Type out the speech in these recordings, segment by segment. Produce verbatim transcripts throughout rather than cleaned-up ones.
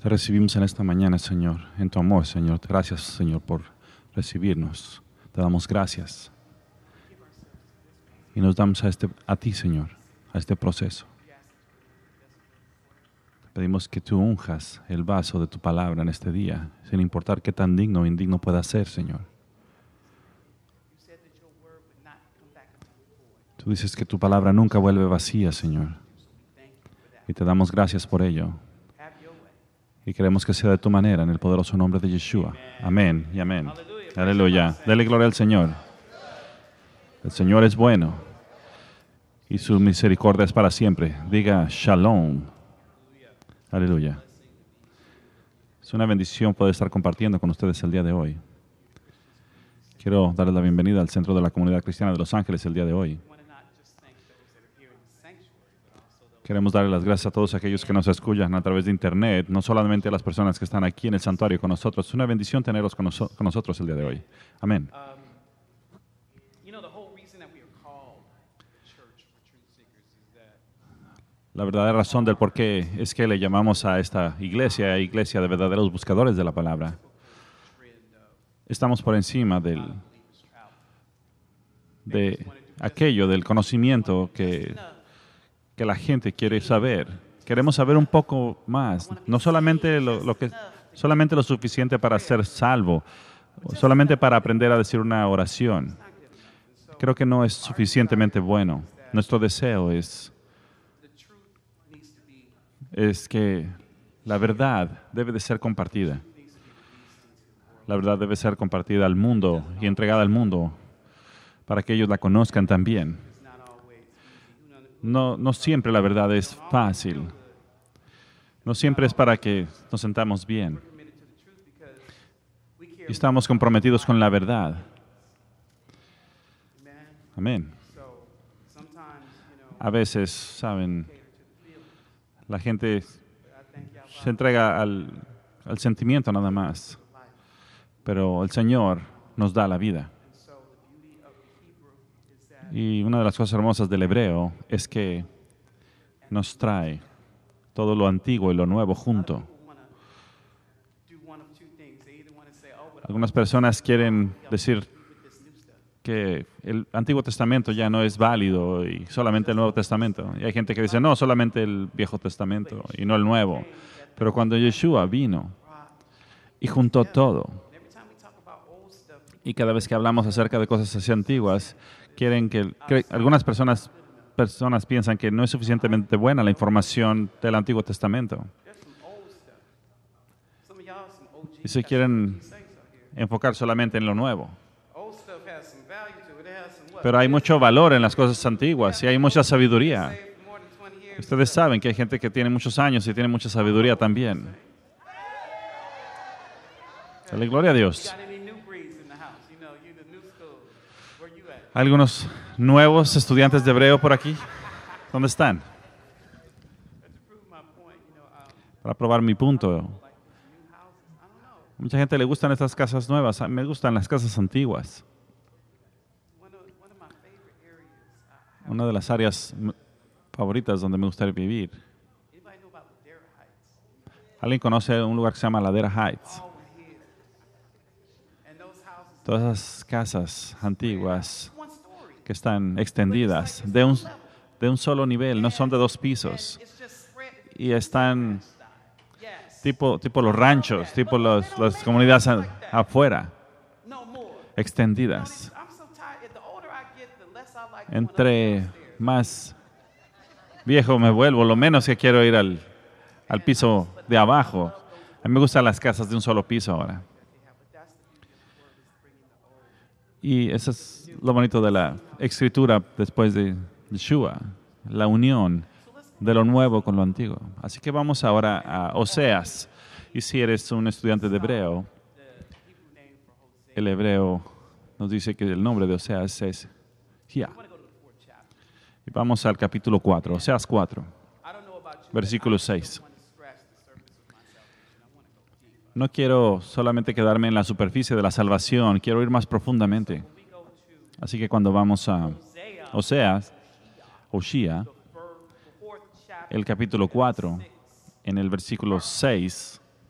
Te recibimos en esta mañana, Señor, en tu amor, Señor. Gracias, Señor, por recibirnos. Te damos gracias. Y nos damos a, este, a ti, Señor, a este proceso. Te pedimos que tú unjas el vaso de tu palabra en este día, sin importar qué tan digno o indigno pueda ser, Señor. Tú dices que tu palabra nunca vuelve vacía, Señor. Y te damos gracias por ello. Y queremos que sea de tu manera, en el poderoso nombre de Yeshua. Amén y amén. Aleluya. Dele gloria al Señor. El Señor es bueno y su misericordia es para siempre. Diga Shalom. Aleluya. Es una bendición poder estar compartiendo con ustedes el día de hoy. Quiero darles la bienvenida al Centro de la Comunidad Cristiana de Los Ángeles el día de hoy. Queremos darle las gracias a todos aquellos que nos escuchan a través de Internet, no solamente a las personas que están aquí en el santuario con nosotros. Es una bendición tenerlos con, noso- con nosotros el día de hoy. Amén. La verdadera razón del por qué es que le llamamos a esta iglesia, iglesia de verdaderos buscadores de la palabra. Estamos por encima del, de aquello, del conocimiento que... que la gente quiere saber. Queremos saber un poco más, no solamente lo, lo que, solamente lo suficiente para ser salvo, solamente para aprender a decir una oración. Creo que no es suficientemente bueno. Nuestro deseo es, es que la verdad debe de ser compartida. La verdad debe ser compartida al mundo y entregada al mundo para que ellos la conozcan también. No, no siempre la verdad es fácil. No siempre es para que nos sentamos bien. Y estamos comprometidos con la verdad. Amén. A veces, saben, la gente se entrega al, al sentimiento nada más. Pero el Señor nos da la vida. Y una de las cosas hermosas del hebreo es que nos trae todo lo antiguo y lo nuevo junto. Algunas personas quieren decir que el Antiguo Testamento ya no es válido y solamente el Nuevo Testamento. Y hay gente que dice, no, solamente el Viejo Testamento y no el Nuevo. Pero cuando Yeshua vino y juntó todo, y cada vez que hablamos acerca de cosas así antiguas, quieren que, que algunas personas, personas piensan que no es suficientemente buena la información del Antiguo Testamento. Y se quieren enfocar solamente en lo nuevo. Pero hay mucho valor en las cosas antiguas y hay mucha sabiduría. Ustedes saben que hay gente que tiene muchos años y tiene mucha sabiduría también. Dale gloria a Dios. ¿Algunos nuevos estudiantes de hebreo por aquí? ¿Dónde están? Para probar mi punto. Mucha gente le gustan estas casas nuevas. A mí me gustan las casas antiguas. Una de las áreas favoritas donde me gustaría vivir. ¿Alguien conoce un lugar que se llama Ladera Heights? Todas esas casas antiguas que están extendidas de un, de un solo nivel, no son de dos pisos. Y están tipo, tipo los ranchos, tipo los, las comunidades a, afuera, extendidas. Entre más viejo me vuelvo, lo menos que quiero ir al, al piso de abajo. A mí me gustan las casas de un solo piso ahora. Y eso es lo bonito de la escritura después de Yeshua, la unión de lo nuevo con lo antiguo. Así que vamos ahora a Oseas. Y si eres un estudiante de hebreo, el hebreo nos dice que el nombre de Oseas es Hia. Y vamos al capítulo cuatro, Oseas cuatro, versículo seis. No quiero solamente quedarme en la superficie de la salvación, quiero ir más profundamente. Así que cuando vamos a Oseas, Oshia, el capítulo cuatro, en el versículo seis,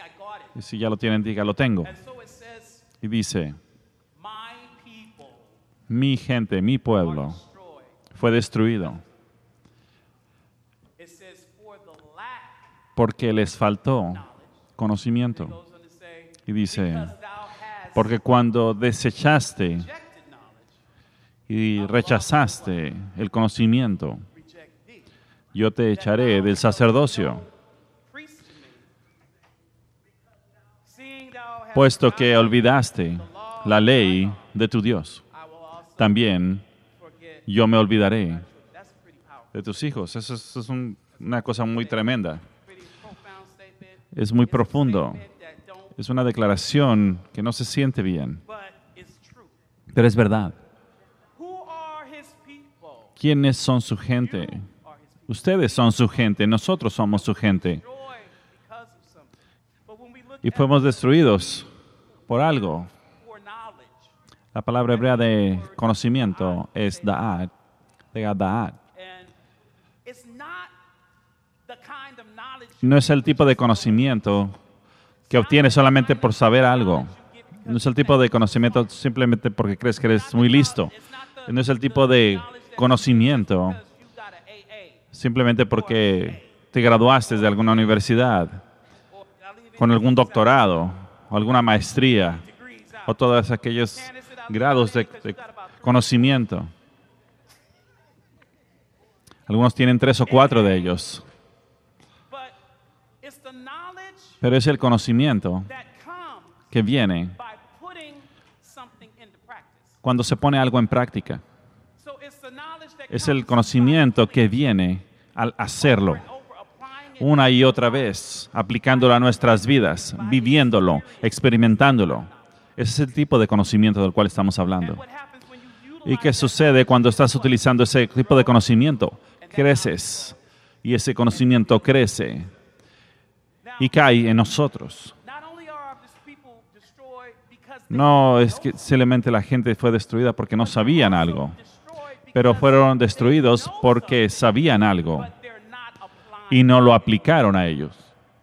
Y si ya lo tienen, diga, lo tengo. Y dice, mi gente, mi pueblo, fue destruido porque les faltó conocimiento. Y dice, porque cuando desechaste y rechazaste el conocimiento, yo te echaré del sacerdocio, puesto que olvidaste la ley de tu Dios. También yo me olvidaré de tus hijos. Eso es, es un, una cosa muy tremenda. Es muy profundo. Es una declaración que no se siente bien, pero es verdad. ¿Quiénes son su gente? Ustedes son su gente, nosotros somos su gente. Y fuimos destruidos por algo. La palabra hebrea de conocimiento es da'at, de da'at. No es el tipo de conocimiento que obtienes solamente por saber algo. No es el tipo de conocimiento simplemente porque crees que eres muy listo. No es el tipo de conocimiento simplemente porque te graduaste de alguna universidad, con algún doctorado, o alguna maestría, o todos aquellos grados de, de conocimiento. Algunos tienen tres o cuatro de ellos. Pero es el conocimiento que viene cuando se pone algo en práctica. Es el conocimiento que viene al hacerlo una y otra vez, aplicándolo a nuestras vidas, viviéndolo, experimentándolo. Ese es el tipo de conocimiento del cual estamos hablando. ¿Y qué sucede cuando estás utilizando ese tipo de conocimiento? Creces, y ese conocimiento crece y cae en nosotros. No es que simplemente la gente fue destruida porque no sabían algo, pero fueron destruidos porque sabían algo y no lo aplicaron a ellos.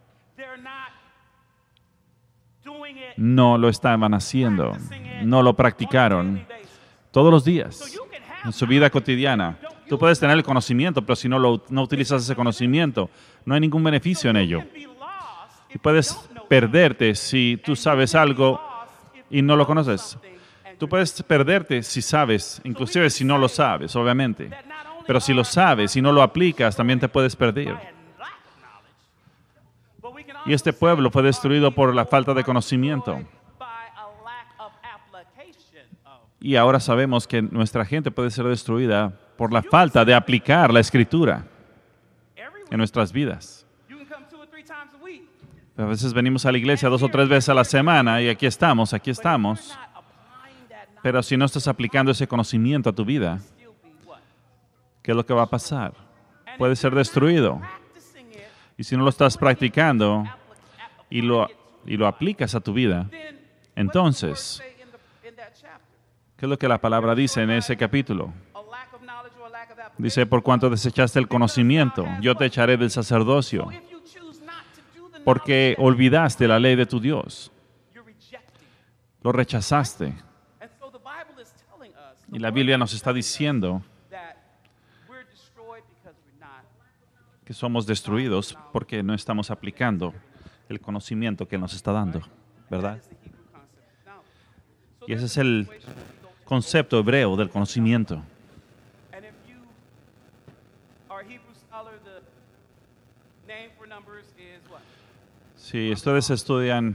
No lo estaban haciendo, no lo practicaron todos los días en su vida cotidiana. Tú puedes tener el conocimiento, pero si no, lo, no utilizas ese conocimiento, no hay ningún beneficio en ello. Y puedes perderte si tú sabes algo y no lo conoces. Tú puedes perderte si sabes, inclusive si no lo sabes, obviamente. Pero si lo sabes y no lo aplicas, también te puedes perder. Y este pueblo fue destruido por la falta de conocimiento. Y ahora sabemos que nuestra gente puede ser destruida por la falta de aplicar la Escritura en nuestras vidas. A veces venimos a la iglesia dos o tres veces a la semana y aquí estamos, aquí estamos. Pero si no estás aplicando ese conocimiento a tu vida, ¿qué es lo que va a pasar? Puede ser destruido. Y si no lo estás practicando y lo, y lo aplicas a tu vida, entonces, ¿qué es lo que la palabra dice en ese capítulo? Dice, por cuanto desechaste el conocimiento, yo te echaré del sacerdocio, porque olvidaste la ley de tu Dios. Lo rechazaste. Y la Biblia nos está diciendo que somos destruidos porque no estamos aplicando el conocimiento que Él nos está dando, ¿verdad? Y ese es el concepto hebreo del conocimiento. Si ustedes estudian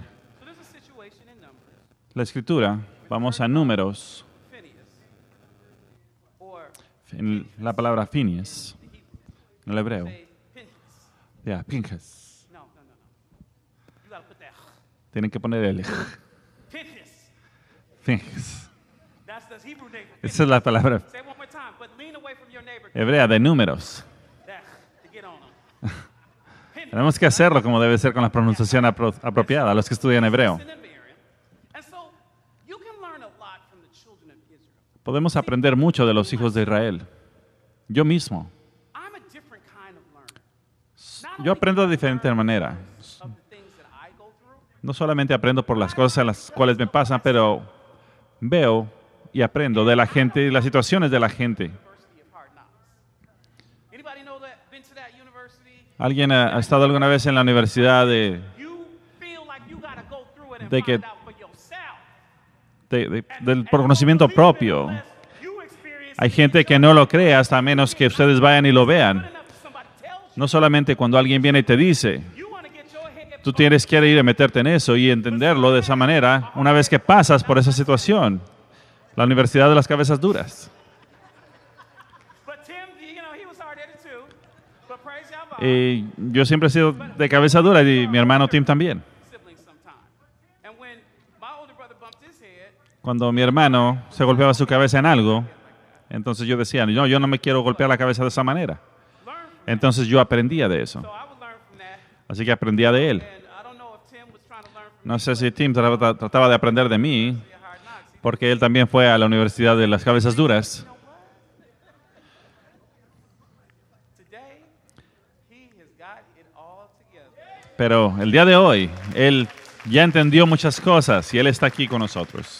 la Escritura, vamos a Números, en la palabra Phineas, en el hebreo. Ya, Pinchas. Tienen que poner el... Phineas. Esa es la palabra hebrea de Números. Tenemos que hacerlo como debe ser con la pronunciación apro apropiada, los que estudian hebreo. Podemos aprender mucho de los hijos de Israel. Yo mismo. Yo aprendo de diferente manera. No solamente aprendo por las cosas en las cuales me pasan, pero veo y aprendo de la gente y las situaciones de la gente. ¿Alguien ha, ha estado alguna vez en la universidad de, de que de, de, del por conocimiento propio? Hay gente que no lo cree hasta menos que ustedes vayan y lo vean. No solamente cuando alguien viene y te dice, tú tienes que ir a meterte en eso y entenderlo de esa manera una vez que pasas por esa situación. La Universidad de las Cabezas Duras. Y yo siempre he sido de cabeza dura y mi hermano Tim también. Cuando mi hermano se golpeaba su cabeza en algo, entonces yo decía, no, yo no me quiero golpear la cabeza de esa manera. Entonces yo aprendía de eso. Así que aprendía de él. No sé si Tim trataba de aprender de mí, porque él también fue a la Universidad de las Cabezas Duras. Pero el día de hoy, él ya entendió muchas cosas y él está aquí con nosotros.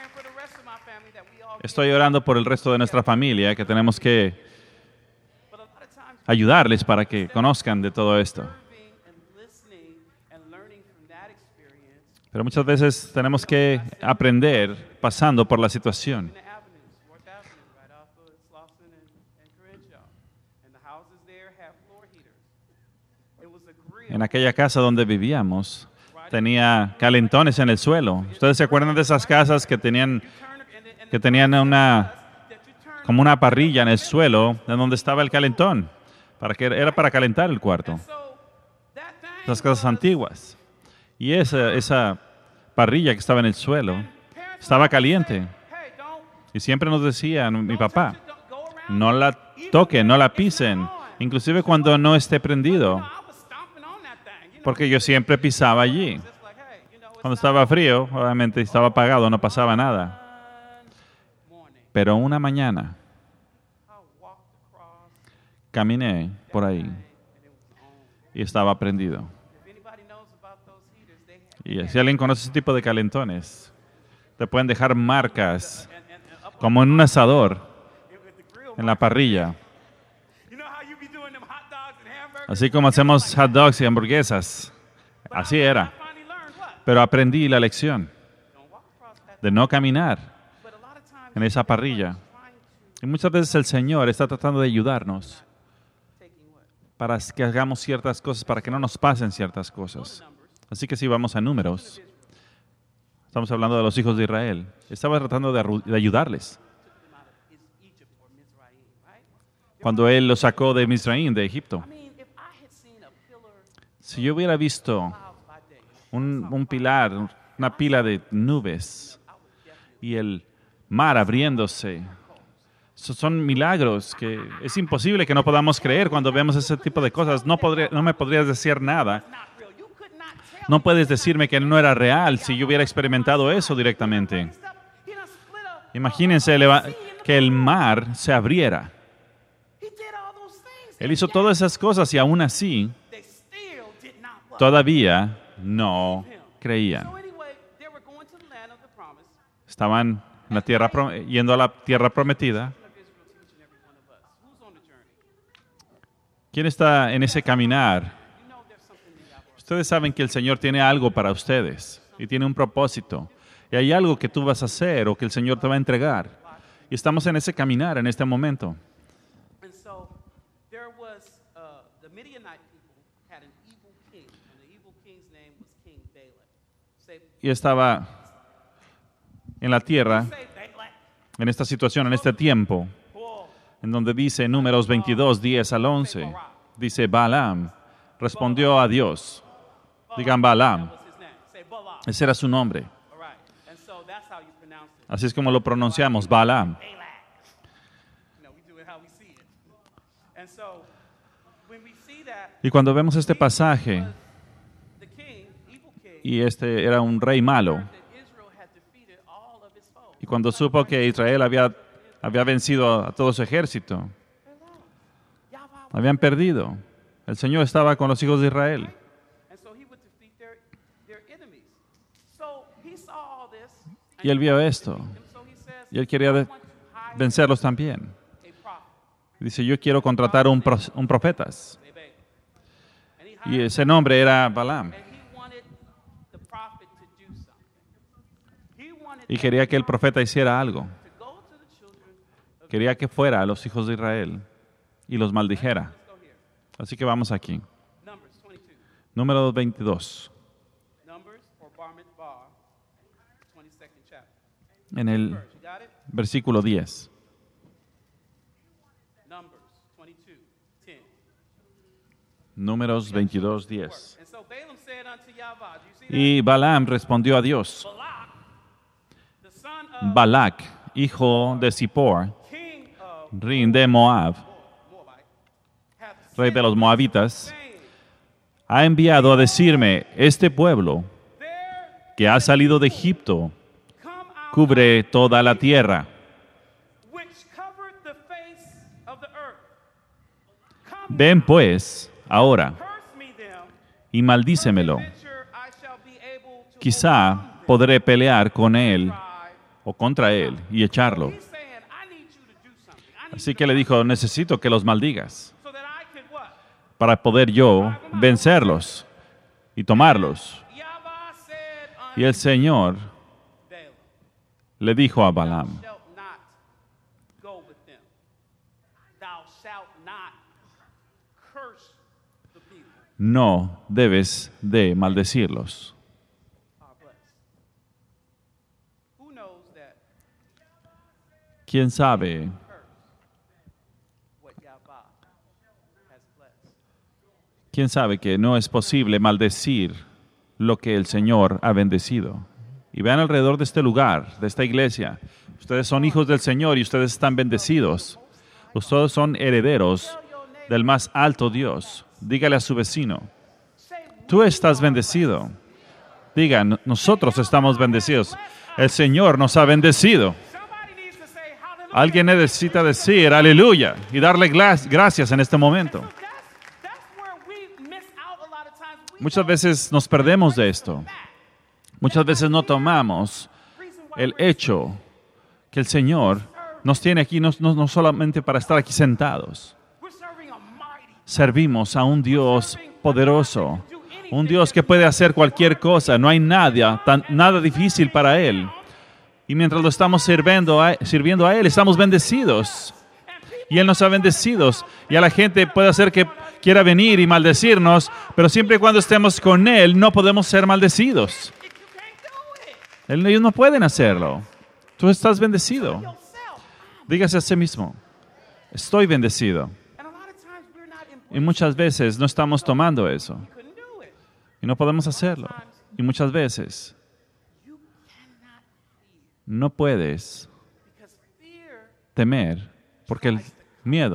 Estoy orando por el resto de nuestra familia, que tenemos que ayudarles para que conozcan de todo esto. Pero muchas veces tenemos que aprender pasando por la situación. En aquella casa donde vivíamos, tenía calentones en el suelo. ¿Ustedes se acuerdan de esas casas que tenían, que tenían una, como una parrilla en el suelo, en donde estaba el calentón? Para que, era para calentar el cuarto. Esas casas antiguas. Y esa, esa parrilla que estaba en el suelo estaba caliente. Y siempre nos decían, mi papá, no la toquen, no la pisen, inclusive cuando no esté prendido. Porque yo siempre pisaba allí. Cuando estaba frío, obviamente estaba apagado, no pasaba nada. Pero una mañana caminé por ahí y estaba prendido. Y si alguien conoce ese tipo de calentones, te pueden dejar marcas como en un asador, en la parrilla. Así como hacemos hot dogs y hamburguesas. Así era. Pero aprendí la lección de no caminar en esa parrilla. Y muchas veces el Señor está tratando de ayudarnos para que hagamos ciertas cosas, para que no nos pasen ciertas cosas. Así que si vamos a Números, estamos hablando de los hijos de Israel. Estaba tratando de, de ayudarles. Cuando Él los sacó de Misraim, de Egipto. Si yo hubiera visto un, un pilar, una pila de nubes y el mar abriéndose, esos son milagros que es imposible que no podamos creer cuando vemos ese tipo de cosas. No, podría, no me podrías decir nada. No puedes decirme que no era real si yo hubiera experimentado eso directamente. Imagínense que el mar se abriera. Él hizo todas esas cosas y aún así todavía no creían. Estaban en la tierra, yendo a la tierra prometida. ¿Quién está en ese caminar? Ustedes saben que el Señor tiene algo para ustedes y tiene un propósito. Y hay algo que tú vas a hacer o que el Señor te va a entregar. Y estamos en ese caminar en este momento. Y estaba en la tierra, en esta situación, en este tiempo, en donde dice Números veintidós, diez al once, dice Balaam respondió a Dios. Digan Balaam. Ese era su nombre. Así es como lo pronunciamos, Balaam. Y cuando vemos este pasaje, y este era un rey malo, y cuando supo que Israel había, había vencido a todo su ejército, habían perdido. El Señor estaba con los hijos de Israel. Y él vio esto. Y él quería de- vencerlos también. Dice, yo quiero contratar un, pro- un profeta. Y ese nombre era Balaam. Y quería que el profeta hiciera algo. Quería que fuera a los hijos de Israel y los maldijera. Así que vamos aquí. Número veintidós. En el versículo diez. Números veintidós, diez. Y Balaam respondió a Dios. Balac, hijo de Zippor, rey de Moab, rey de los moabitas, ha enviado a decirme, este pueblo que ha salido de Egipto cubre toda la tierra. Ven pues ahora y maldícemelo. Quizá podré pelear con él o contra él y echarlo. Así que le dijo, necesito que los maldigas para poder yo vencerlos y tomarlos. Y el Señor le dijo a Balaam, no debes de maldecirlos. ¿Quién sabe? ¿Quién sabe que no es posible maldecir lo que el Señor ha bendecido? Y vean alrededor de este lugar, de esta iglesia. Ustedes son hijos del Señor y ustedes están bendecidos. Ustedes son herederos del más alto Dios. Dígale a su vecino, tú estás bendecido. Digan, nosotros estamos bendecidos. El Señor nos ha bendecido. Alguien necesita decir aleluya y darle gracias en este momento. Muchas veces nos perdemos de esto. Muchas veces no tomamos el hecho que el Señor nos tiene aquí no, no, no solamente para estar aquí sentados. Servimos a un Dios poderoso, un Dios que puede hacer cualquier cosa. No hay nada, tan, nada difícil para Él. Y mientras lo estamos sirviendo a, sirviendo a Él, estamos bendecidos. Y Él nos ha bendecido. Y a la gente puede hacer que quiera venir y maldecirnos, pero siempre y cuando estemos con Él, no podemos ser maldecidos. Ellos no pueden hacerlo. Tú estás bendecido. Dígase a sí mismo, estoy bendecido. Y muchas veces no estamos tomando eso. Y no podemos hacerlo. Y muchas veces no puedes temer porque el miedo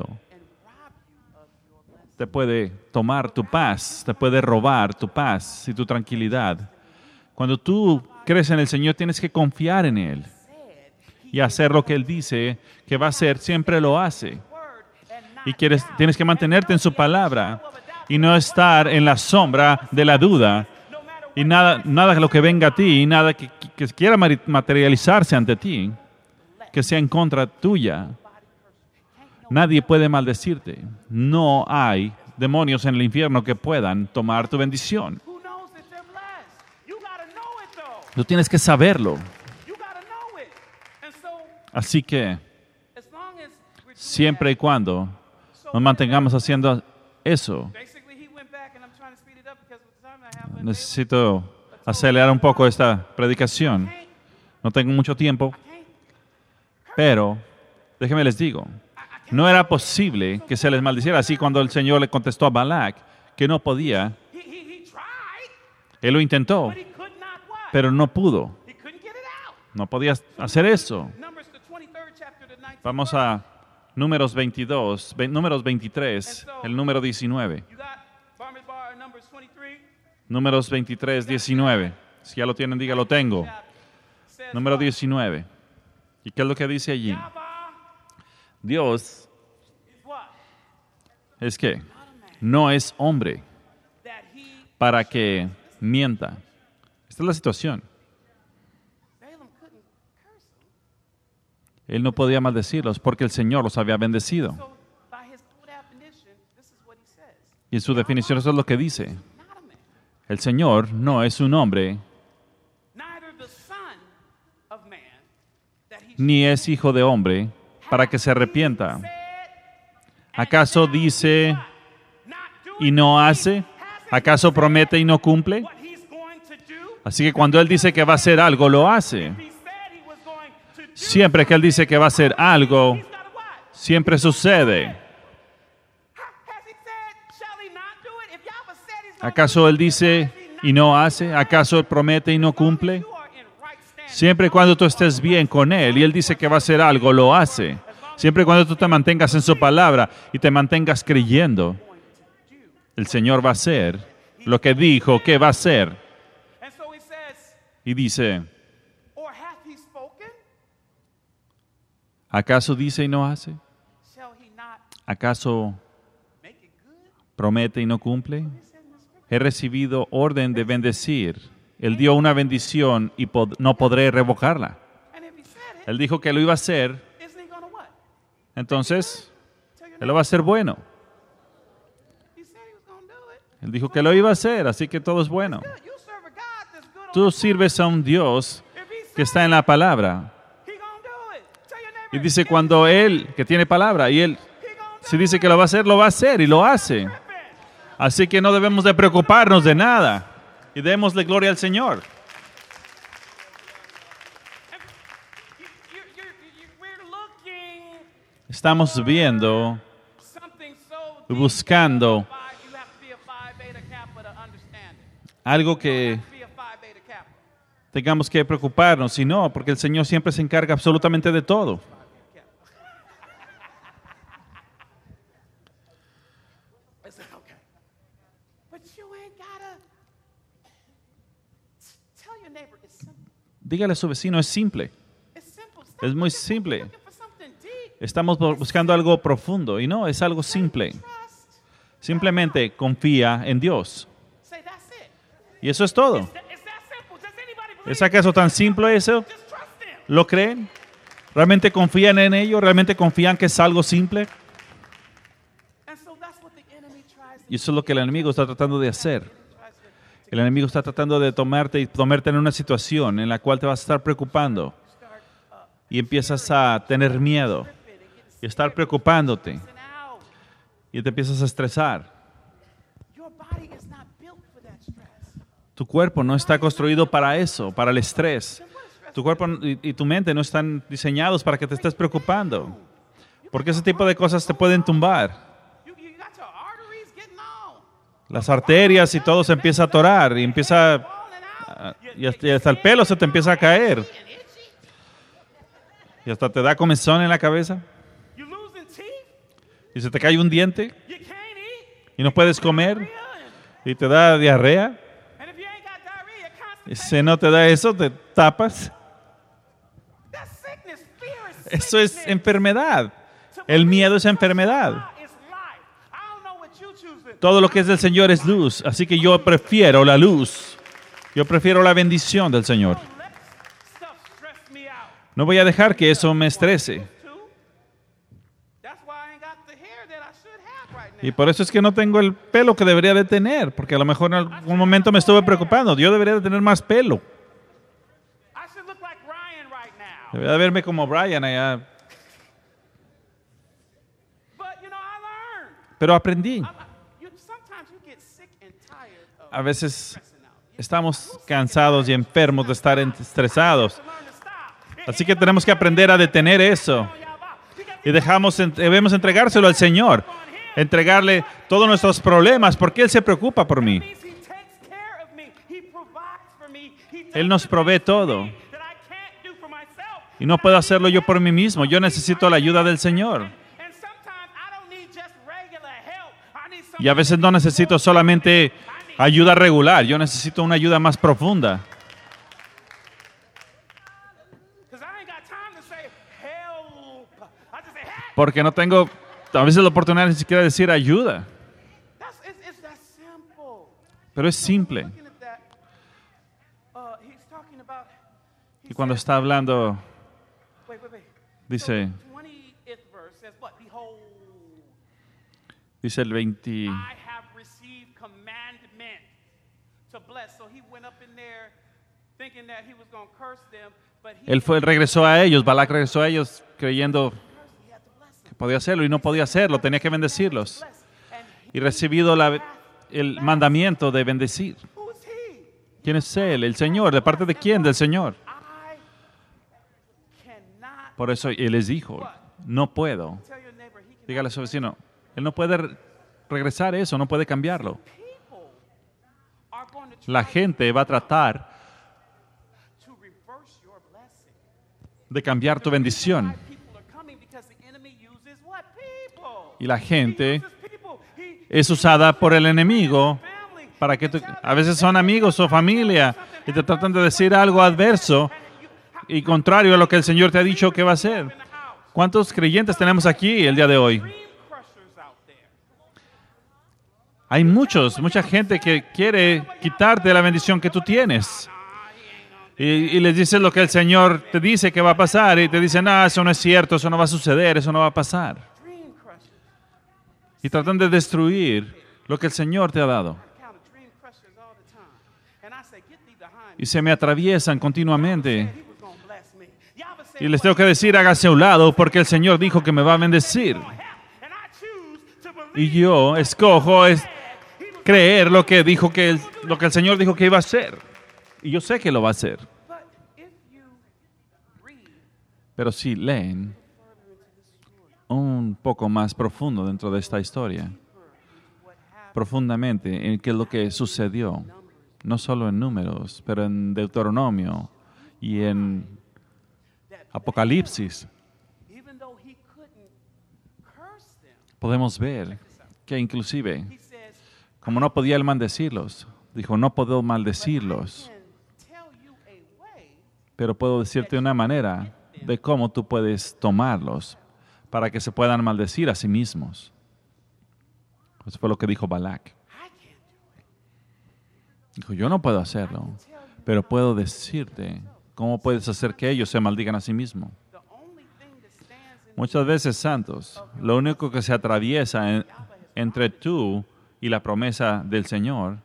te puede tomar tu paz, te puede robar tu paz y tu tranquilidad. Cuando tú crees en el Señor, tienes que confiar en Él y hacer lo que Él dice que va a hacer, siempre lo hace. Y quieres, tienes que mantenerte en su palabra y no estar en la sombra de la duda. Y nada, nada de lo que venga a ti, nada que, que quiera materializarse ante ti, que sea en contra tuya. Nadie puede maldecirte. No hay demonios en el infierno que puedan tomar tu bendición. Tú tienes que saberlo. Así que, siempre y cuando nos mantengamos haciendo eso, necesito acelerar un poco esta predicación. No tengo mucho tiempo, pero déjenme les digo, no era posible que se les maldiciera. Así cuando el Señor le contestó a Balac que no podía, él lo intentó, pero no pudo. No podía hacer eso. Vamos a Números veintidós, Números veintitrés, el número diecinueve. Números veintitrés, diecinueve. Si ya lo tienen, diga, lo tengo. Número diecinueve. ¿Y qué es lo que dice allí? Dios es que no es hombre para que mienta. Esta es la situación. Él no podía maldecirlos porque el Señor los había bendecido. So, by his own definition, this is what he says. Y en su definición eso es lo que dice. Not a man, El Señor no es un hombre, neither the son of man, that he ni es hijo de hombre, para que se arrepienta. ¿Acaso dice y no hace? ¿Acaso promete y no cumple? what he's going to do. Así que cuando Él dice que va a hacer algo, lo hace. He said he was going to do. Siempre que Él dice que va a hacer algo, He's got to what? siempre sucede. Has he said, shall he not do it? If Yahweh said he's going to ¿Acaso Él dice y no hace? ¿Acaso Él promete y no cumple? you are in right standing. Siempre y cuando tú estés bien con Él y Él dice que va a hacer algo, lo hace. Siempre y cuando tú te mantengas en su palabra y te mantengas creyendo, el Señor va a hacer lo que dijo que va a hacer. And so he says, Y dice, or hath he spoken? ¿acaso dice y no hace? Shall he not ¿Acaso make it good? promete y no cumple? He said in the scripture. He recibido orden de bendecir. Él dio una bendición y pod- no podré revocarla. And if he said it, Él dijo que lo iba a hacer, isn't he going to what? entonces Tell your Él lo va a hacer bueno. He said he was going to do it. Él dijo que lo iba a hacer, así que todo es bueno. Good. You serve a God that's good on Tú the sirves a un Dios If he que said está en la palabra. he gonna do it. Tell your Y neighbor, dice if cuando Él, que tiene palabra, y Él, he gonna do si dice que lo va a hacer, lo va a hacer y lo hace. it. Así que no debemos de preocuparnos de nada. Y démosle gloria al Señor. You- you- you- you- we're looking Estamos viendo, something so y deep. buscando Phi- You have to be a Phi Beta Kappa to understand it. algo You que have to be a Phi Beta Kappa. tengamos que preocuparnos, y no, porque el Señor siempre se encarga absolutamente de todo. I said, okay. But you ain't gotta tell your neighbor it's simple. Dígale a su vecino, es simple. It's simple. Stop Es muy looking- simple. looking for something deep. Estamos bu- buscando algo profundo, y no, es algo simple. Trust. Simplemente confía en Dios. Say that's it. Y eso es todo. It's that simple. Does anybody believe ¿Es acaso tan simple eso? Just trust him. ¿Lo creen? ¿Realmente confían en ello? ¿Realmente confían que es algo simple? And so that's what the enemy tries to Y eso es lo que el enemigo está tratando de hacer. tries to El enemigo está tratando de tomarte y ponerte en una situación en la cual te vas a estar preocupando start uh, y empiezas a tener miedo tripping and getting y estar preocupándote stressing out. y te empiezas a estresar. Your body is not built for that stress. Tu cuerpo no está construido para eso, para el estrés. Then what is stress? Tu cuerpo y, y tu mente no están diseñados para que te estés preocupando, porque ese tipo de cosas te pueden tumbar. You, you got your arteries getting on. Las arterias y todo se empieza a atorar y empieza Falling out. a- y hasta, y hasta el pelo se te empieza a caer And itchy. y hasta te da comezón en la cabeza You losing teeth. y se te cae un diente You can't eat. y no puedes comer Diarrhea. y te da diarrea. And if you ain't got diarrhea, Y constipation. si no te da eso, te tapas. That's sickness. Fear is Eso es sickness. enfermedad. To El believe miedo es trust enfermedad. God is life. I don't know what you choosing. Todo lo que es del Señor es luz, así que yo prefiero la luz. Yo prefiero la bendición del Señor. Don't let stuff stress me out. No voy a dejar que eso me estrese. Too. That's why I ain't got the hair that I should have right now. Y por eso es que no tengo el pelo que debería de tener, porque a lo mejor en algún momento me estuve preocupando. Yo debería de tener más pelo. I should look like Ryan right now. Debería de verme como Brian allá. But you know, I learned. Pero aprendí. I, I, you, sometimes you get sick and tired of A veces stressing out. You estamos cansados y enfermos de estar en- estresados. learn to stop. Así que tenemos que aprender a detener eso. Y dejamos, en- debemos entregárselo al Señor. Entregarle todos nuestros problemas, porque Él se preocupa por mí. Él nos provee todo. Y no puedo hacerlo yo por mí mismo. Yo necesito la ayuda del Señor. Y a veces no necesito solamente ayuda regular. Yo necesito una ayuda más profunda. Porque no tengo a veces la oportunidad ni siquiera de decir ayuda. Pero es simple. Y cuando está hablando, Wait, wait, wait. Dice, So the twentieth verse says what? Behold, dice el veinte, I have received commandment to bless. So he went up in there thinking that he was going to curse them, but he él fue, él regresó a ellos, Balac regresó a ellos creyendo he had to bless them. que podía hacerlo y no podía hacerlo, tenía que bendecirlos. Bless. And Y recibido la- el mandamiento de bendecir. who is he? ¿Quién es él? El Señor. ¿De parte de quién? Del Señor. I cannot Por eso él les dijo, no puedo. tell your neighbor he can. Dígale a su vecino, él no puede re- regresar eso, no puede cambiarlo. People are going to try La gente va a tratar to reverse your blessing. de cambiar tu bendición. People are coming because the enemy uses what? People. Y la He gente uses people. He- es usada por el enemigo family. para que tú, a veces son amigos o familia y te tratan de decir algo adverso y contrario a lo que el Señor te ha dicho que va a hacer. In the house. ¿Cuántos creyentes tenemos aquí el día de hoy? Dream crushers out there. Hay muchos, mucha gente que quiere quitarte la bendición que tú tienes. Y, y les dices lo que el Señor te dice que va a pasar y te dicen, no, eso no es cierto, eso no va a suceder, eso no va a pasar. Dream crushers. Y tratan de destruir lo que el Señor te ha dado. Count of dream crushers all the time. And I say, get thee behind me. Y se me atraviesan continuamente. He was going to bless me. Y'all been saying, Y les tengo que decir, hágase a un lado porque el Señor dijo que me va a bendecir. and I choose to believe. Y yo escojo es creer lo que dijo que el, lo que el Señor dijo que iba a hacer. Y yo sé que lo va a hacer. But if you read Pero si leen un poco más profundo dentro de esta historia, what happened, profundamente en qué es lo que sucedió, no solo en Números, pero en Deuteronomio y en Apocalipsis, even though he couldn't curse them, podemos ver que inclusive, he says, como no podía él maldecirlos, dijo, no puedo maldecirlos, I can tell you a way pero puedo decirte una manera de cómo tú puedes tomarlos para que se puedan maldecir a sí mismos. Eso fue lo que dijo Balac. I can't do it. Dijo, yo no puedo hacerlo, pero puedo decirte cómo puedes hacer que ellos se maldigan a sí mismos. The only thing that stands in Muchas veces, santos, lo único que se atraviesa en- entre tú y la promesa del Señor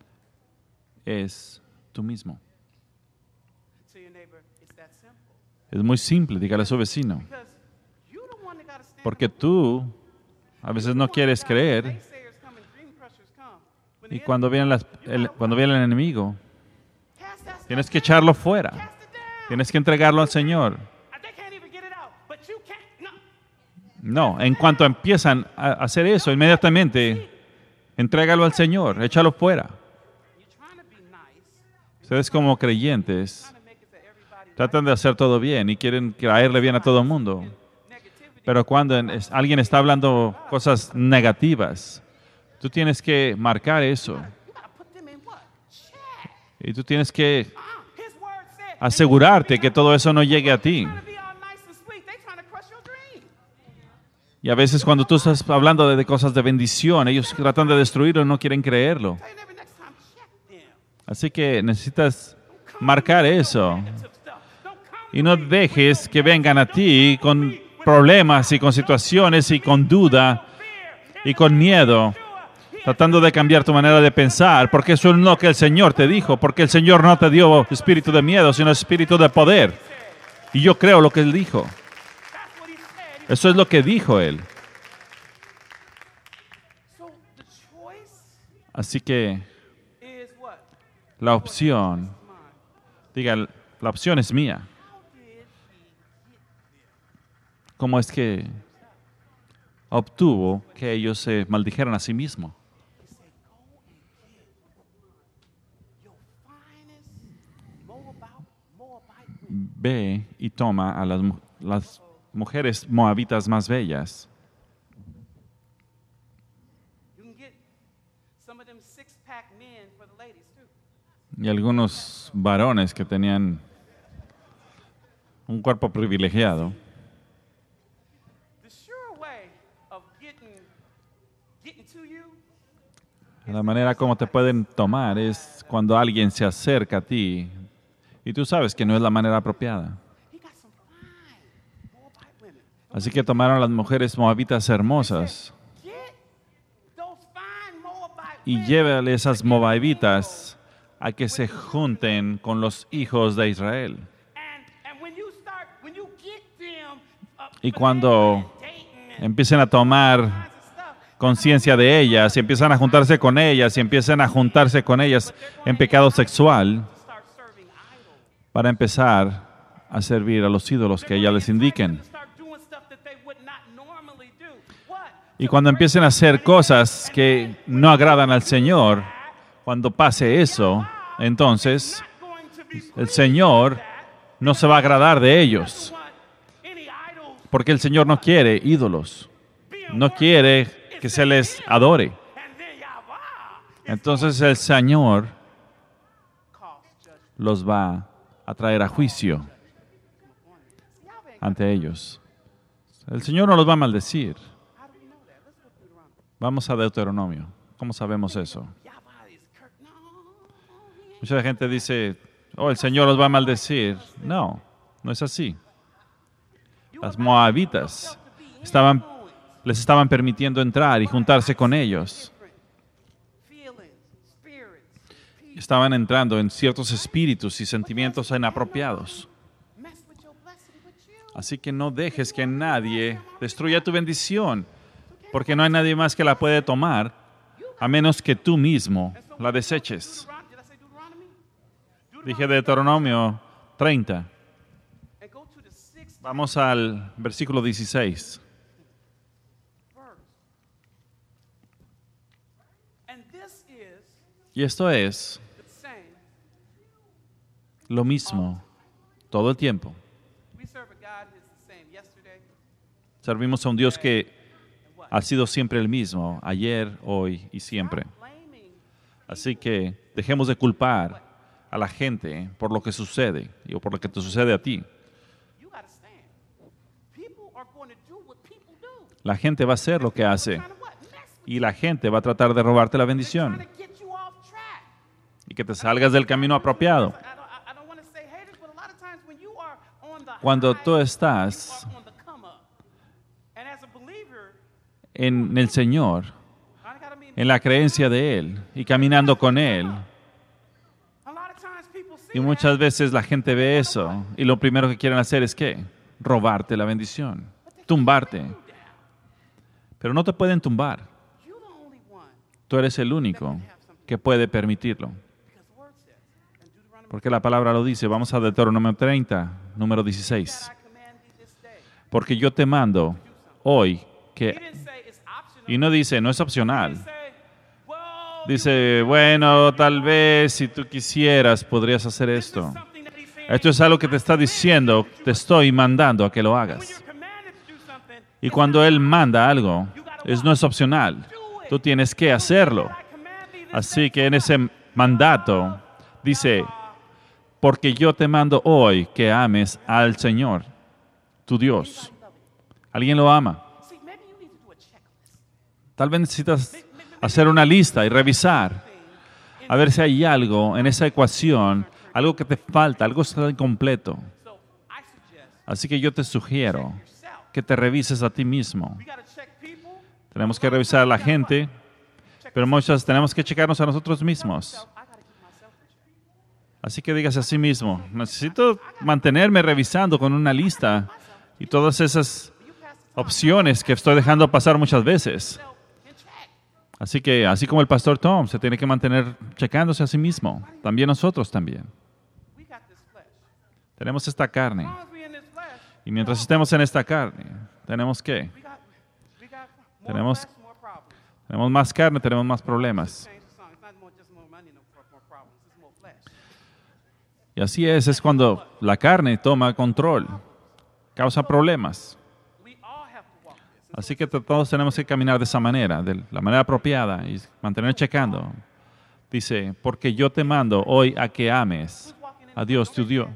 es tú mismo. to your neighbor, it's that simple. Es muy simple, dígale a su vecino. Because you the one that got to stand Porque tú a veces no quieres creer naysayers come and dream crushers come. When the y cuando viene, las- el, cuando viene el enemigo, enemy- cast that stuff tienes que down, echarlo fuera. cast it down. Tienes que entregarlo al Señor. Uh, They can't even get it out, but you can't. No. No, en cuanto empiezan a hacer eso, inmediatamente entrégalo al Señor, échalo fuera. You're trying to be nice, Ustedes como creyentes trying to make it that everybody tratan de hacer todo bien y quieren caerle bien a todo el mundo. negativity. Pero cuando en- es- alguien está hablando cosas negativas, tú tienes que marcar eso. You gotta put them in what? Check. Y tú tienes que Uh, his word said. asegurarte que todo eso no llegue a ti. Trying to be all nice and sweet. They trying to crush your dream. Y a veces cuando tú estás hablando de, de cosas de bendición, ellos tratan de destruirlo y no quieren creerlo. Tell you every next time, check them. Así que necesitas marcar eso. Negative stuff. Don't come Y no dejes que vengan a ti con problemas y con situaciones y con duda y con miedo, tratando de cambiar tu manera de pensar, porque eso es lo que el Señor te dijo, porque el Señor no te dio espíritu de miedo, sino espíritu de poder. Y yo creo lo que Él dijo. That's what he said. Eso es lo que dijo Él. So the choice Así que is what? la opción, Mine. diga, la opción es mía. How did he get ¿Cómo es que obtuvo que ellos se maldijeran a sí mismos? He said, go and get your finest Moabite, Moabite women. Ve y toma a las, mu- las mujeres moabitas más bellas. You can get some of them six-pack men for the ladies too. Y algunos varones que tenían un cuerpo privilegiado. The sure way of getting getting to you La manera como te pueden tomar es cuando alguien se acerca a ti y tú sabes que no es la manera apropiada. he got some fine Moabite Así que tomaron a las mujeres moabitas hermosas Get those fine Moabite y women llévale esas to get mingled. moabitas a que se junten con los hijos de Israel. And, and when you start, when you get them, uh, Y cuando dating and empiecen a tomar kinds of stuff, conciencia de ellas y empiezan a juntarse con ellas y empiezan a juntarse con ellas en pecado sexual start serving idols. para empezar a servir a los ídolos que ellas les indiquen. Start doing stuff that they would not normally do. What? Y cuando empiecen a hacer cosas que no agradan al Señor, cuando pase eso, entonces Not going to be el Señor no se va a agradar de ellos, want any idols porque el Señor no quiere ídolos, no quiere que se les adore. and then Yahweh Entonces el Señor calls judgment. los va a traer a juicio Yahweh ain't ante ellos. El Señor no los va a maldecir. How do we know that? Let's go to Deuteronomy. Vamos a Deuteronomio. ¿Cómo sabemos eso? Yahweh is cur- No, he ain't. Mucha gente dice, oh, el Señor los va a maldecir. No, no es así. Las moabitas estaban, les estaban permitiendo entrar y juntarse con ellos. Feelings, spirits, peace. Estaban entrando en ciertos espíritus y sentimientos inapropiados. Mess with your blessing with you. Así que no dejes que nadie destruya tu bendición, porque no hay nadie más que la puede tomar, a menos que tú mismo la deseches. Deuteron- Did I say Deuteronomy? Dije Deuteronomio treinta. And go to the sixth Vamos al versículo dieciséis. verse. And this is Y esto es the same. lo mismo todo el tiempo. We serve a God who's the same yesterday Servimos a un Dios que and what? ha sido siempre el mismo, ayer, hoy y siempre. Stop blaming. Así que dejemos de culpar a la gente por lo que sucede y por lo que te sucede a ti. You got to stand. People are going to do what people do. La gente va a hacer lo que hace Trying to what? Mess with y la gente va a tratar de robarte la you. bendición Trying to get you off track. y que te salgas del camino apropiado. I don't, I- I don't want to say haters, but a lot of times when you are on the Cuando high, tú estás you are on the come up. And as a believer, en el Señor, I gotta mean, en la creencia de Él y caminando con Él, a lot of times people see y muchas veces la gente ve eso y lo primero que quieren hacer es ¿qué? Robarte la bendición, tumbarte. Pero no te pueden tumbar. that. You're the only one. Tú eres el único que puede permitirlo. Because the word says in Deuteronomy, Porque la palabra lo dice. Vamos a Deuteronomio treinta, número dieciséis. I command thee this day. Porque yo te mando hoy He que... didn't say it's optional. Y no dice, no es He opcional. didn't say, well, Dice, bueno, tal vez si tú quisieras podrías hacer this is esto. something that he's saying. Esto es algo que te está diciendo, te estoy mandando a que lo When hagas. you're commanded to do something, Y cuando Él manda algo, es, no es opcional. Tú tienes que hacerlo. I command thee this Así que en ese mandato dice, porque yo te mando hoy que ames al Señor, tu Dios. ¿Alguien lo ama? See, maybe you need to do a checklist. Tal vez necesitas hacer una lista y revisar, a ver si hay algo en esa ecuación, algo que te falta, algo está incompleto. So I suggest Así que yo te sugiero yourself. que te revises a ti mismo. We got to check people. Tenemos que revisar a la gente, pero muchas tenemos que checarnos a nosotros mismos. I got to keep myself in check. Así que digas a sí mismo, necesito mantenerme revisando con una lista y todas esas You pass the time opciones que estoy dejando pasar muchas veces. yourself in check. Así que, así como el pastor Tom se tiene que mantener checándose a sí mismo, también nosotros también. We got this flesh. Tenemos esta carne. As long as we in this flesh, Y mientras estemos en esta carne, tenemos que, we got, we got more Tenemos- flesh, more problems. tenemos más carne, tenemos más problemas. Change the song. It's not more, just more money, no more, more problems. It's more flesh. Y así es, es cuando la carne toma control, causa problemas. We all have to walk this. Así que t- todos tenemos que caminar de esa manera, de la manera apropiada y mantener checando. Dice, porque yo te mando hoy a que ames a Dios tu Dios.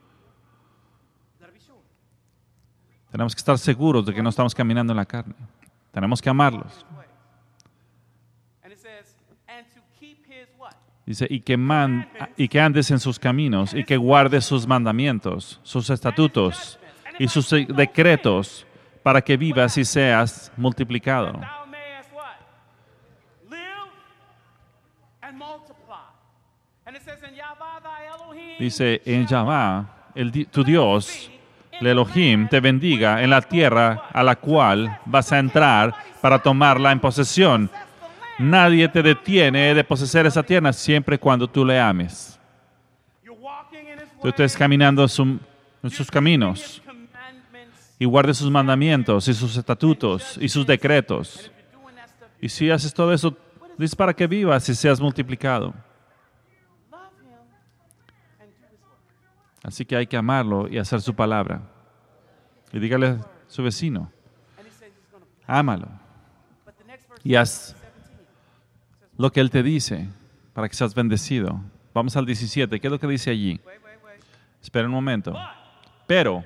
You gotta be sure. Tenemos que estar seguros de que no estamos caminando en la carne. Tenemos que amarlos. And it says, and to keep his what? Dice, y que, man- y que andes en sus caminos y que guardes sus mandamientos, sus estatutos y sus eh, decretos para que vivas y seas multiplicado. Thou mayest what? Live and multiply. And it says in Yahweh thy Elohim. Dice en Yahvah, el, di- tu Dios, el Elohim, te bendiga en la tierra a la cual vas a entrar para tomarla en posesión. Nadie te detiene de poseer esa tierra siempre y cuando tú le ames. You're walking in his Tú estés caminando en, su- en sus caminos commandments. y guardes sus mandamientos y sus estatutos y sus decretos. If you're doing that stuff, Y si haces todo eso, dice para que vivas y seas multiplicado. love him and do his work. Así que hay que amarlo y hacer su palabra. Y dígale a su vecino, And he says he's going to. ámalo But the next verse y haz seventeen. lo que Él te dice para que seas bendecido. Vamos al diecisiete. ¿Qué es lo que dice allí? Wait, wait, wait. Espera un momento. Pero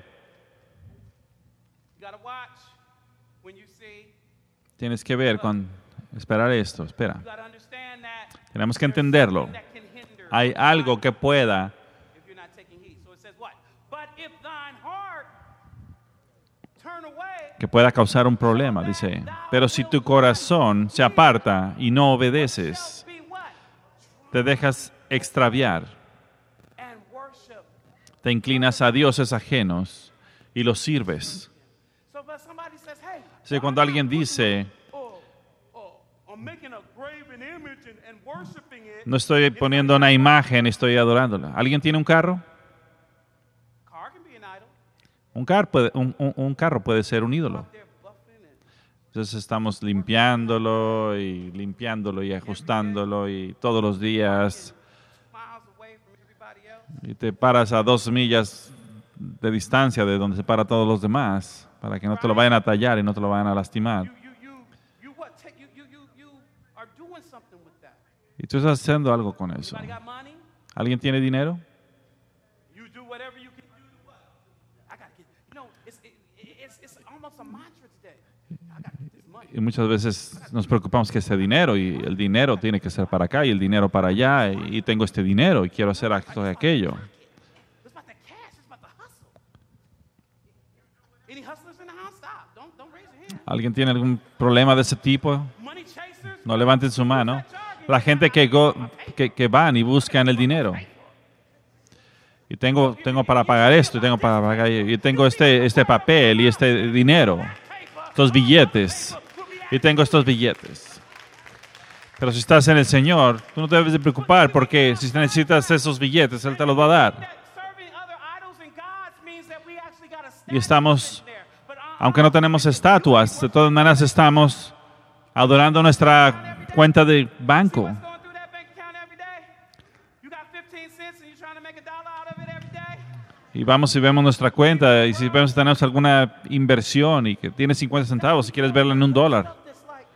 You got to watch when you see. tienes que ver con... Esperar esto, espera. You got to understand that. Tenemos que there's entenderlo. something that can hinder Hay algo que pueda, if you're not taking heed. So it says what? But if thine heart turn away, que pueda causar un problema, dice. Pero si tu corazón se aparta y no obedeces, be what? te dejas extraviar, And worship. te inclinas a dioses ajenos y los sirves. So but somebody says, hey, Así cuando alguien dice, oh, oh, I'm making a graven image and, and worshiping it. no estoy poniendo una imagen, estoy adorándola. ¿Alguien tiene un carro? Car can be an idol. Un, car puede- un- un- un carro puede ser un ídolo. They're buffing it. Entonces estamos limpiándolo y limpiándolo y ajustándolo y todos los días. Miles away from everybody else. Y te paras a dos millas de distancia de donde se para todos los demás para que no te lo vayan a tallar y no te lo vayan a lastimar. You, you, you, you what? Take, you, you, you, you are doing something with that. Y tú estás haciendo algo con eso. Anybody got money? ¿Alguien tiene dinero? You do whatever you can do to what? I gotta get. You know, it's it, it's it's almost a mantra today. I gotta get this money. Y muchas veces nos preocupamos que ese dinero y el dinero tiene que ser para acá y el dinero para allá y tengo este dinero y quiero hacer esto y aquello. It's about the cash. It's about the hustle. Any hustlers in the house? Stop. Don't don't raise your hand. ¿Alguien tiene algún problema de ese tipo? Money chasers. No levanten su mano. La gente que, go- que, que van y buscan el dinero. Y tengo, tengo para pagar esto, y tengo para pagar, y tengo este, este papel y este dinero, estos billetes, y tengo estos billetes. Pero si estás en el Señor, tú no te debes de preocupar porque si necesitas esos billetes, Él te los va a dar. That serving other idols and gods means that we actually got a Y estamos, there. But uh, aunque no tenemos estatuas, de todas maneras estamos adorando nuestra cuenta de banco. what's going through that bank account every day? You got fifteen cents and you're trying to make a dollar out of it every day? Y vamos y vemos nuestra cuenta y si vemos que tenemos alguna inversión y que tiene cincuenta centavos, si quieres verla en un dólar. Stuff that's like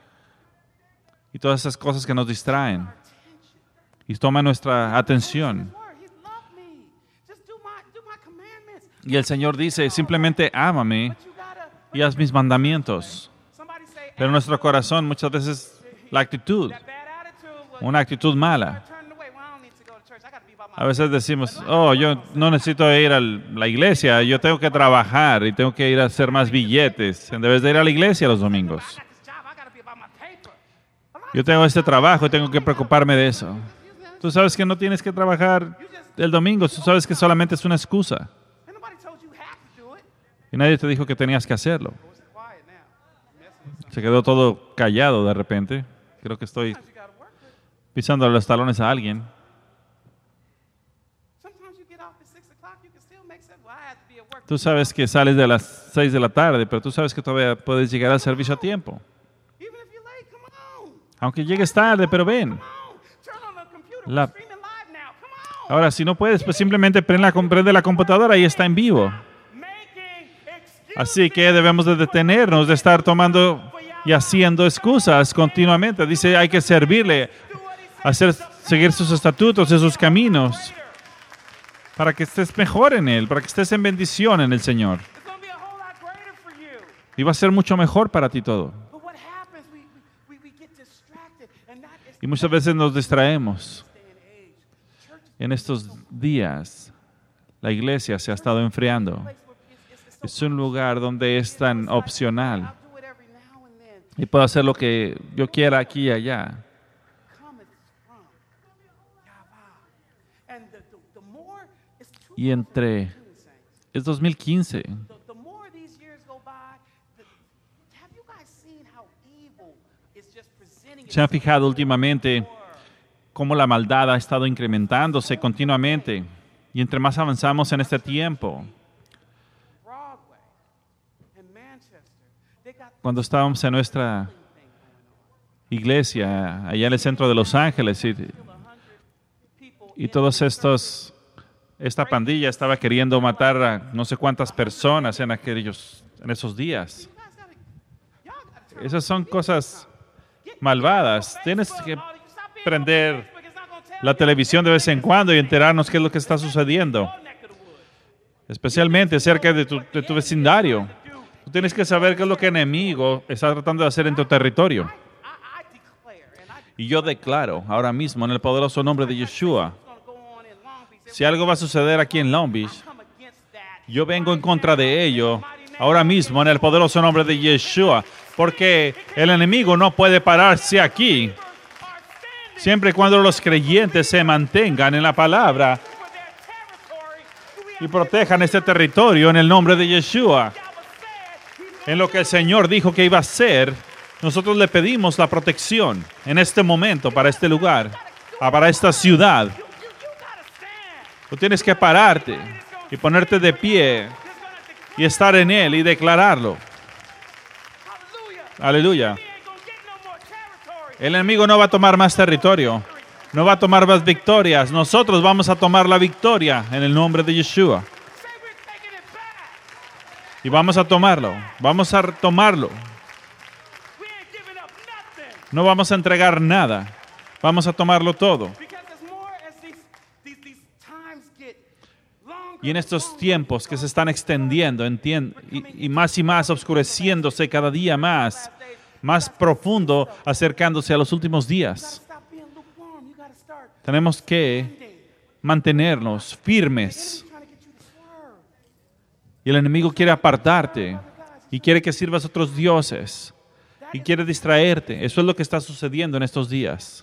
Y todas esas cosas que nos distraen y toman nuestra atención. His word. He loved me. Just do my do my commandments. Y el Señor dice, simplemente ámame But you gotta. y haz mis mandamientos. Somebody say. Pero nuestro corazón muchas veces, la actitud, That bad attitude. Well, una actitud mala. turn away. Well, I don't need to go to church. I gotta be by my. A veces decimos, oh, yo no necesito ir a la iglesia, yo tengo que trabajar y tengo que ir a hacer más billetes en vez de ir a la iglesia los domingos. I got this job. I gotta be about my paper. A lot Yo tengo este trabajo y tengo que preocuparme de eso. Tú sabes que no tienes que trabajar el domingo, tú sabes que solamente es una excusa. Ain't nobody told you have to do it. Y nadie te dijo que tenías que hacerlo. Oh, it's quiet now. Messing with Se quedó todo callado de repente. Creo que estoy something. You gotta work with. pisando los talones a alguien. Sometimes you get off at six o'clock. You can still make sense. Well, I have to be at work. Tú sabes que sales de las seis de la tarde, pero tú sabes que todavía puedes llegar al servicio a tiempo. Even if you're late, come on. Aunque llegues tarde, pero ven. Come on. Turn on the computer. La- We're streaming live now. Come on. Ahora, si no puedes, pues simplemente prende la, prende la computadora y está en vivo. Making excuses. Así que debemos de detenernos de estar tomando y haciendo excusas continuamente. Dice, hay que servirle, Do what he said. hacer, seguir sus estatutos y sus caminos para que estés mejor en Él, para que estés en bendición en el Señor. It's going to be a whole lot greater for you. Y va a ser mucho mejor para ti todo. But what happens, we, we, we get distracted. And that is Y muchas veces nos distraemos. day and age. Church is En estos días, la iglesia se ha estado enfriando. a place where it's, it's, it's Es un lugar donde es tan opcional. I'll do it every now and then. Y puedo hacer lo que yo quiera aquí y allá. Cometh from Yahweh. And the, the, the more it's two Y entre... thousand saints. Es dos mil quince. The, the more these years go by, the, have you guys seen how evil is just presenting ¿Se han itself fijado more? últimamente cómo la maldad ha estado incrementándose continuamente? Y entre más avanzamos en este tiempo, Broadway and Manchester, they got cuando estábamos en nuestra iglesia, allá en el centro de Los Ángeles, y, people y todos estos, esta pandilla estaba queriendo matar a no sé cuántas personas en aquellos, en esos días. You guys gotta, y'all gotta turn Esas son cosas Get- malvadas. get Tienes Facebook, que all you- stop being on prender Facebook, it's not gonna tell la you televisión de vez en cuando y enterarnos qué es lo que está sucediendo, your neck of the woods. especialmente cerca de tu, de tu vecindario. Tú tienes que saber qué es lo que el enemigo está tratando de hacer en tu territorio. I, I declare, and I Y yo declaro ahora mismo en el poderoso nombre de Yeshua, it's gonna go on in Long Beach. si algo va a suceder aquí en Long Beach, Come against that. yo vengo en contra de ello ahora mismo en el poderoso nombre de Yeshua, porque el enemigo no puede pararse aquí Are standing siempre y cuando los creyentes se mantengan en la palabra for their territory. We y have protejan este territorio en el nombre de Yeshua. Yahweh said, He's En lo que el Señor dijo que iba a hacer, nosotros le pedimos la protección en este momento para este lugar, ah, para esta ciudad. you, you, you gotta stand. Tú tienes que pararte y ponerte de pie He's gonna declare. y estar en Él y declararlo. Hallelujah. Aleluya. We ain't gonna get no more territory. El enemigo no va a tomar más territorio, no va a tomar más victorias. Nosotros vamos a tomar la victoria en el nombre de Yeshua. Say we're taking it back. Y vamos a tomarlo, vamos a tomarlo. We ain't giving up nothing. No vamos a entregar nada, vamos a tomarlo todo. Because as more as these, these, these times get longer, Y en estos tiempos que se están extendiendo entien- y, y más y más oscureciéndose cada día más, más profundo, acercándose a los últimos you gotta días, stop being lukewarm. You gotta start tenemos que standing. mantenernos firmes. Trying to get you to swerve. Y el enemigo quiere apartarte y quiere que sirvas a otros dioses y quiere distraerte. Eso es lo que está sucediendo en estos días.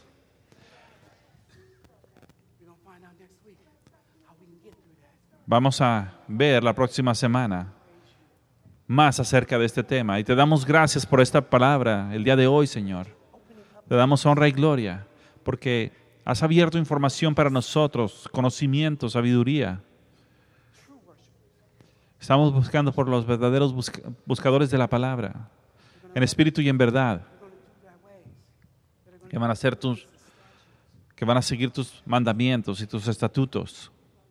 We're gonna find out next week how we can get through that. Vamos a ver la próxima semana más acerca de este tema. Y te damos gracias por esta palabra el día de hoy, Señor. Te damos honra y gloria porque has abierto información para nosotros, conocimiento, sabiduría. Estamos buscando por los verdaderos busca- buscadores de la palabra, en espíritu y en verdad, que van a ser tus, que van a seguir tus mandamientos y tus estatutos.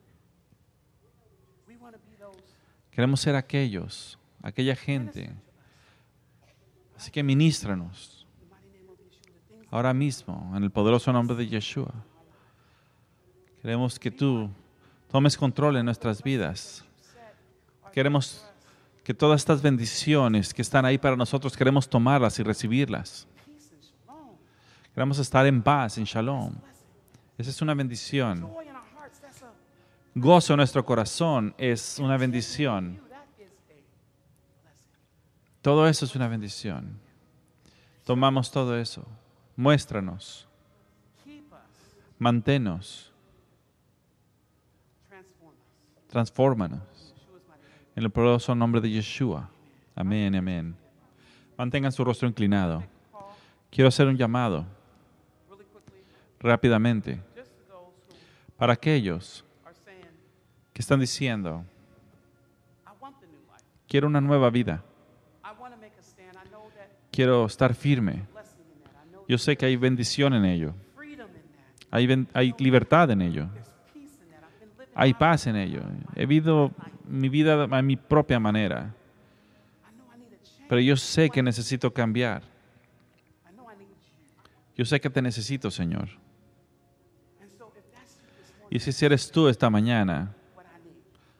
We want to be those Queremos ser aquellos, aquella gente. Así que ministranos ahora mismo en el poderoso nombre de Yeshua. Queremos que tú tomes control en nuestras vidas. Queremos que todas estas bendiciones que están ahí para nosotros, queremos tomarlas y recibirlas. peace and shalom, Queremos estar en paz, en shalom. Esa es una bendición. joy in our hearts. That's a Gozo en nuestro corazón es una bendición. that is a blessing. Todo eso es una bendición. Tomamos todo eso. Muéstranos, Keep us, manténnos, transform us. transfórmanos. Yeshua's mighty name. En el poderoso nombre de Yeshua. Amén, amén. Mantengan su rostro inclinado. Paul, Quiero hacer un llamado really quickly, rápidamente just to those who para aquellos are saying, que están diciendo, I want the new life. quiero una nueva vida, I want to make a stand. I know that quiero estar firme. blessing in that. I know Yo sé que hay bendición en ello, freedom in that. hay, ben- hay libertad en ello, There's peace in that. I've been living hay my paz en ello. He vivido mi vida a mi propia manera, I know I need a change. pero yo sé que necesito cambiar. I know I need you. Yo sé que te necesito, Señor. And so if that's you this morning, Y si eres tú esta mañana what I need,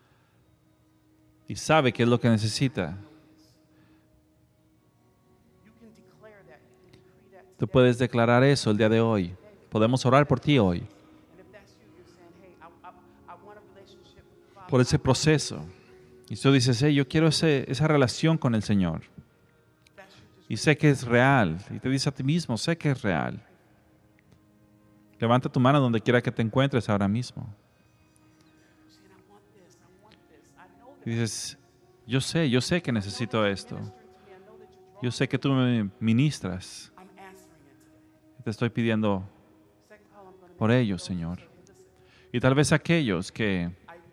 y sabe qué es lo que necesita, you can declare that. You can decree that. tú puedes declarar eso el día de hoy. Podemos orar por ti hoy, And if that's you, you're saying, hey, I, I, I want a relationship with the Father. por ese proceso. Y tú dices, hey, yo quiero ese, esa relación con el Señor. Y sé que es real. Y te dices a ti mismo, sé que es real. Levanta tu mano donde quiera que te encuentres ahora mismo. Y dices, yo sé, yo sé que necesito esto. Yo sé que tú me ministras. Te estoy pidiendo por ellos, Señor. Y tal vez aquellos que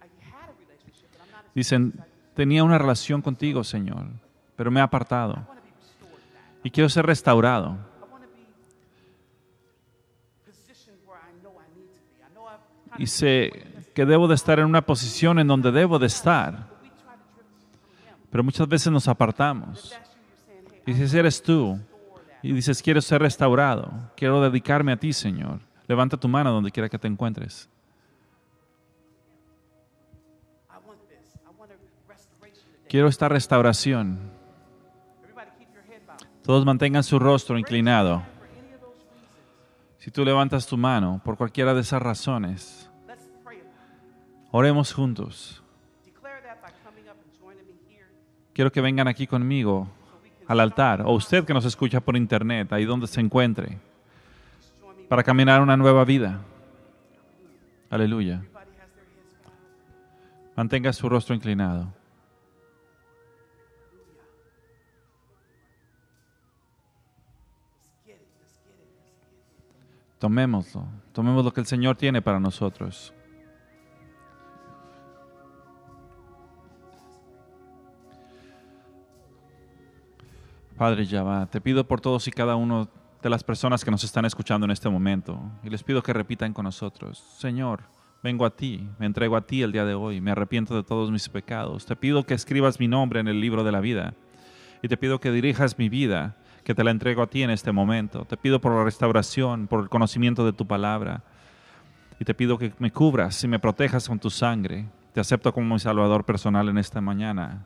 dicen, tenía una relación contigo, Señor, pero me he apartado. Y quiero ser restaurado. Y sé que debo de estar en una posición en donde debo de estar. Pero muchas veces nos apartamos. Y si eres tú, y dices, quiero ser restaurado, quiero dedicarme a ti, Señor, levanta tu mano donde quiera que te encuentres. Quiero esta restauración. Todos mantengan su rostro inclinado. Si tú levantas tu mano por cualquiera de esas razones, oremos juntos. Quiero que vengan aquí conmigo al altar, o usted que nos escucha por internet, ahí donde se encuentre, para caminar una nueva vida. Aleluya. Mantenga su rostro inclinado. Tomémoslo, tomemos lo que el Señor tiene para nosotros. Padre Yahweh, te pido por todos y cada uno de las personas que nos están escuchando en este momento y les pido que repitan con nosotros, Señor, vengo a ti, me entrego a ti el día de hoy, me arrepiento de todos mis pecados, te pido que escribas mi nombre en el libro de la vida y te pido que dirijas mi vida, que te la entrego a ti en este momento. Te pido por la restauración, por el conocimiento de tu palabra. Y te pido que me cubras y me protejas con tu sangre. Te acepto como mi Salvador personal en esta mañana.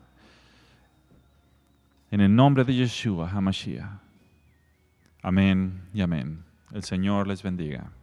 En el nombre de Yeshua HaMashiach. Amén y amén. El Señor les bendiga.